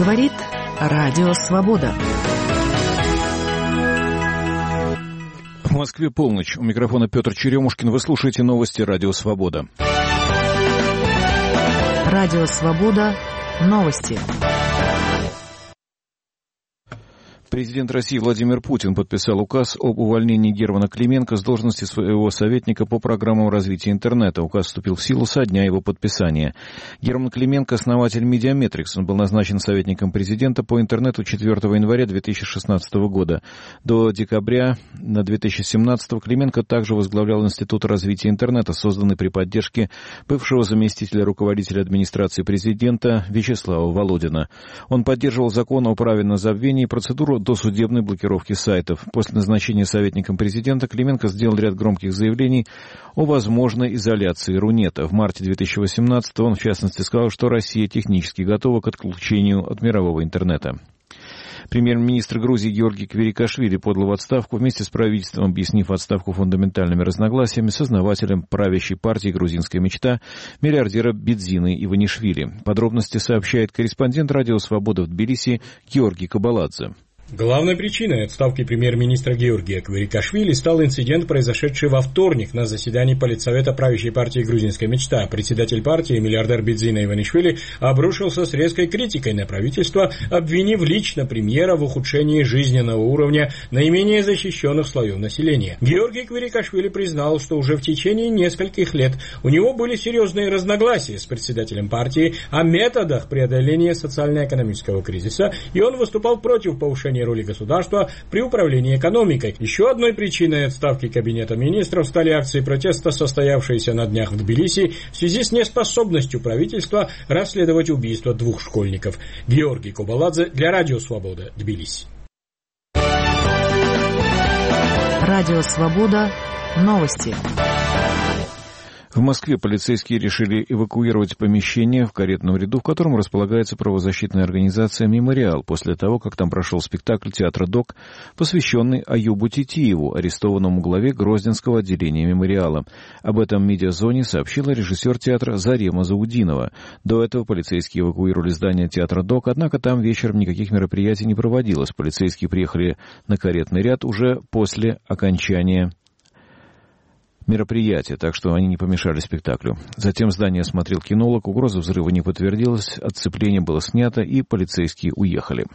Говорит Радио Свобода. В Москве полночь. У микрофона Петр Черемушкин. Вы слушаете новости Радио Свобода. Радио Свобода. Новости. Президент России Владимир Путин подписал указ об увольнении Германа Клименко с должности своего советника по программам развития интернета. Указ вступил в силу со дня его подписания. Герман Клименко – основатель Медиаметрикс. Он был назначен советником президента по интернету 4 января 2016 года. До декабря 2017 Клименко также возглавлял Институт развития интернета, созданный при поддержке бывшего заместителя руководителя администрации президента Вячеслава Володина. Он поддерживал закон о праве на забвение и процедуру досудебной блокировки сайтов. После назначения советником президента Клименко сделал ряд громких заявлений о возможной изоляции Рунета. В марте 2018 он, в частности, сказал, что Россия технически готова к отключению от мирового интернета. Премьер-министр Грузии Георгий Квирикашвили подал в отставку вместе с правительством, объяснив отставку фундаментальными разногласиями с основателем правящей партии «Грузинская мечта» миллиардера Бидзиной Иванишвили. Подробности сообщает корреспондент Радио Свобода в Тбилиси Георгий Кабаладзе. Главной причиной отставки премьер-министра Георгия Квирикашвили стал инцидент, произошедший во вторник на заседании Политсовета правящей партии «Грузинская мечта». Председатель партии, миллиардер Бидзина Иванишвили, обрушился с резкой критикой на правительство, обвинив лично премьера в ухудшении жизненного уровня наименее защищенных слоев населения. Георгий Квирикашвили признал, что уже в течение нескольких лет у него были серьезные разногласия с председателем партии о методах преодоления социально-экономического кризиса, и он выступал против повышения роли государства при управлении экономикой. Еще одной причиной отставки Кабинета министров стали акции протеста, состоявшиеся на днях в Тбилиси в связи с неспособностью правительства расследовать убийство 2 школьников. Георгий Кабаладзе для Радио Свобода, Тбилиси. Радио Свобода. Новости. В Москве полицейские решили эвакуировать помещение в каретном ряду, в котором располагается правозащитная организация «Мемориал», после того, как там прошел спектакль театра ДОК, посвященный Аюбу Титиеву, арестованному главе Грозненского отделения «Мемориала». Об этом «Медиазоне» сообщила режиссер театра Зарема Заудинова. До этого полицейские эвакуировали здание театра ДОК, однако там вечером никаких мероприятий не проводилось. Полицейские приехали на каретный ряд уже после окончания мероприятия, так что они не помешали спектаклю. Затем здание осмотрел кинолог, угроза взрыва не подтвердилась, отцепление было снято и полицейские уехали.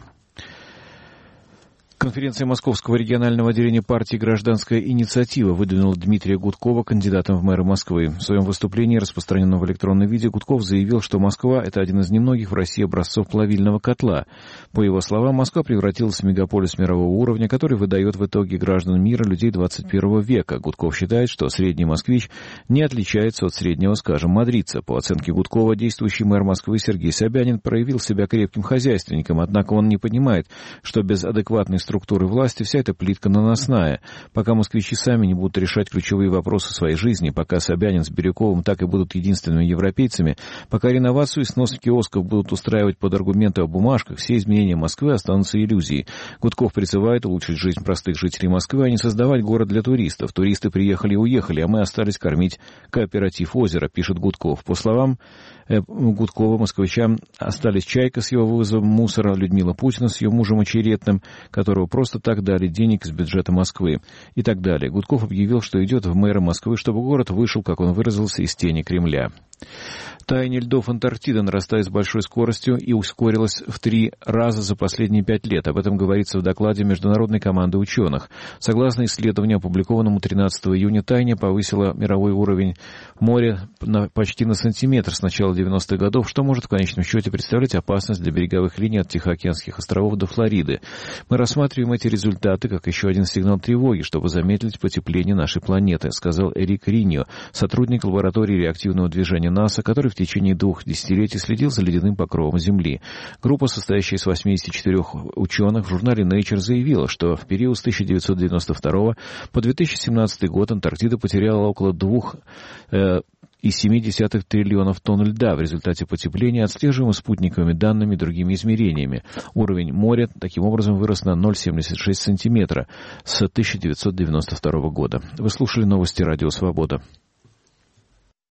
Конференция Московского регионального отделения партии «Гражданская инициатива» выдвинула Дмитрия Гудкова кандидатом в мэры Москвы. В своем выступлении, распространенном в электронном виде, Гудков заявил, что Москва – это один из немногих в России образцов плавильного котла. По его словам, Москва превратилась в мегаполис мирового уровня, который выдает в итоге граждан мира людей 21 века. Гудков считает, что средний москвич не отличается от среднего, скажем, мадридца. По оценке Гудкова, действующий мэр Москвы Сергей Собянин проявил себя крепким хозяйственником, однако он не понимает, что без адекватной структуры власти вся эта плитка наносная. Пока москвичи сами не будут решать ключевые вопросы своей жизни, пока Собянин с Бирюковым так и будут единственными европейцами, пока реновацию и снос киосков будут устраивать под аргументы о бумажках, все изменения Москвы останутся иллюзией. Гудков призывает улучшить жизнь простых жителей Москвы, а не создавать город для туристов. Туристы приехали и уехали, а мы остались кормить кооператив «Озеро», пишет Гудков. По словам Гудкова, москвичам остались Чайка с его вывозом мусора, Людмила Путина с ее мужем очередным, которого просто так дали денег из бюджета Москвы и так далее. Гудков объявил, что идет в мэры Москвы, чтобы город вышел, как он выразился, из тени Кремля. Таяние льдов Антарктиды нарастает с большой скоростью и ускорилось в 3 раза за последние 5 лет. Об этом говорится в докладе международной команды ученых. Согласно исследованию, опубликованному 13 июня, таяние повысило мировой уровень моря почти на сантиметр с начала 90-х годов, что может в конечном счете представлять опасность для береговых линий от Тихоокеанских островов до Флориды. Мы рассматриваем эти результаты как еще один сигнал тревоги, чтобы замедлить потепление нашей планеты, сказал Эрик Риньо, сотрудник лаборатории реактивного движения НАСА, который в течение 2 десятилетий следил за ледяным покровом Земли. Группа, состоящая из 84 ученых, в журнале Nature заявила, что в период с 1992 по 2017 год Антарктида потеряла около 2,7 триллионов тонн льда в результате потепления, отслеживаемого спутниковыми данными и другими измерениями. Уровень моря таким образом вырос на 0,76 сантиметра с 1992 года. Вы слушали новости Радио Свобода.